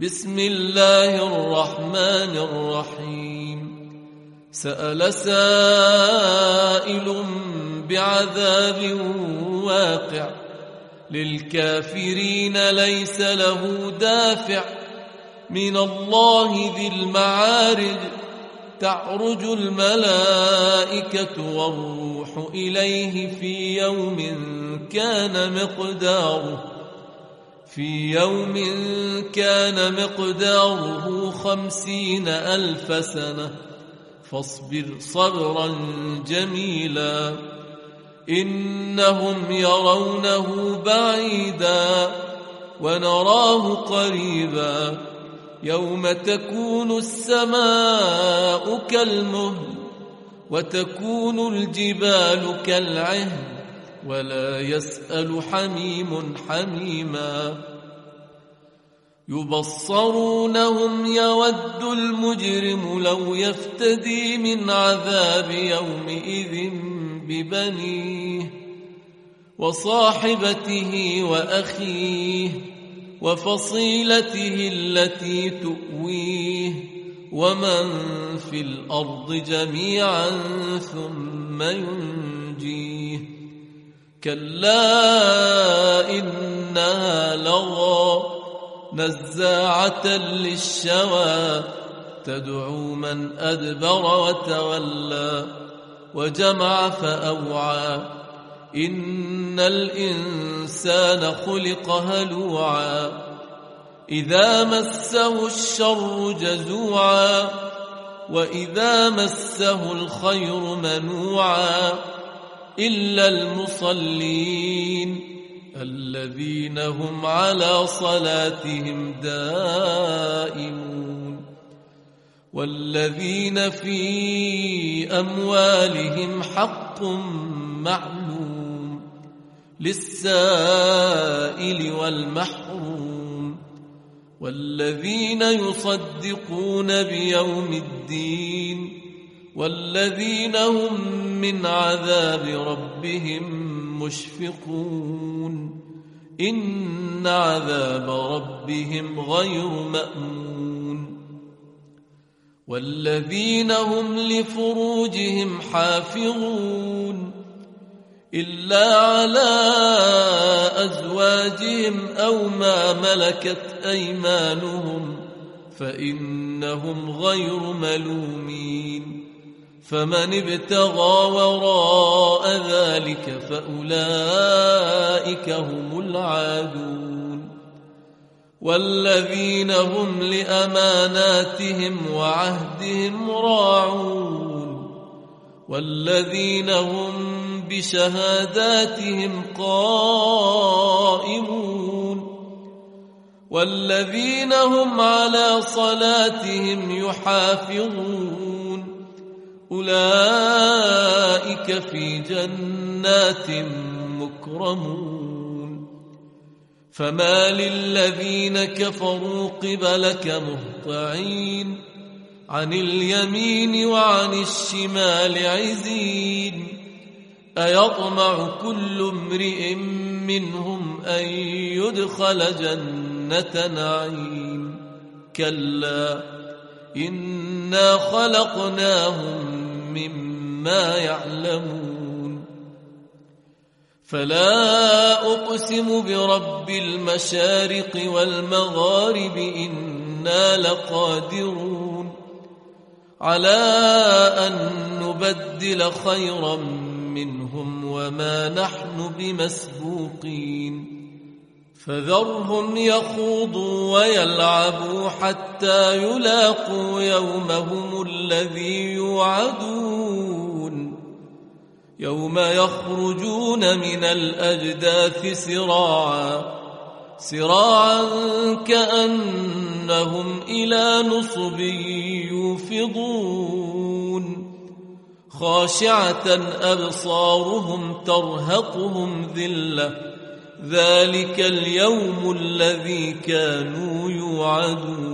بسم الله الرحمن الرحيم. سأل سائل بعذاب واقع للكافرين ليس له دافع من الله ذي المعارج تعرج الملائكة والروح إليه في يوم كان مقداره 50,000 سنة فاصبر صبرا جميلا إنهم يرونه بعيدا ونراه قريبا يوم تكون السماء كالمهل وتكون الجبال كالعهن ولا يسأل حميم حميما يبصرونهم يود المجرم لو يفتدي من عذاب يومئذ ببنيه وصاحبته وأخيه وفصيلته التي تؤويه ومن في الأرض جميعا ثم ينجيه كلا إنها لظى نزاعة للشوى تدعو من أدبر وتولى وجمع فأوعى إن الإنسان خلق هلوعا إذا مسه الشر جزوعا وإذا مسه الخير منوعا إلا المصلين الذين هم على صلاتهم دائمون والذين في أموالهم حق معلوم للسائل والمحروم والذين يصدقون بيوم الدين والذين هم من عذاب ربهم مشفقون إن عذاب ربهم غير مأمون والذين هم لفروجهم حافظون إلا على أزواجهم أو ما ملكت أيمانهم فإنهم غير ملومين فمن ابتغى وراء ذلك فأولئك هم العادون والذين هم لأماناتهم وعهدهم راعون والذين هم بشهاداتهم قائمون والذين هم على صلاتهم يحافظون أولئك في جنات مكرمون فما للذين كفروا قبلك مهطعين عن اليمين وعن الشمال عزين أيطمع كل امرئ منهم أن يدخل جنة نعيم كلا إنا خلقناهم مما يعلمون فلا أقسم برب المشارق والمغارب إنا لقادرون على أن نبدل خيرا منهم وما نحن بمسبوقين فذرهم يخوضوا ويلعبوا حتى يلاقوا يومهم الذي يوعدون يوم يخرجون من الأجداث سراعا كأنهم إلى نصب يوفضون خاشعة أبصارهم ترهقهم ذلة ذلك اليوم الذي كانوا يوعدون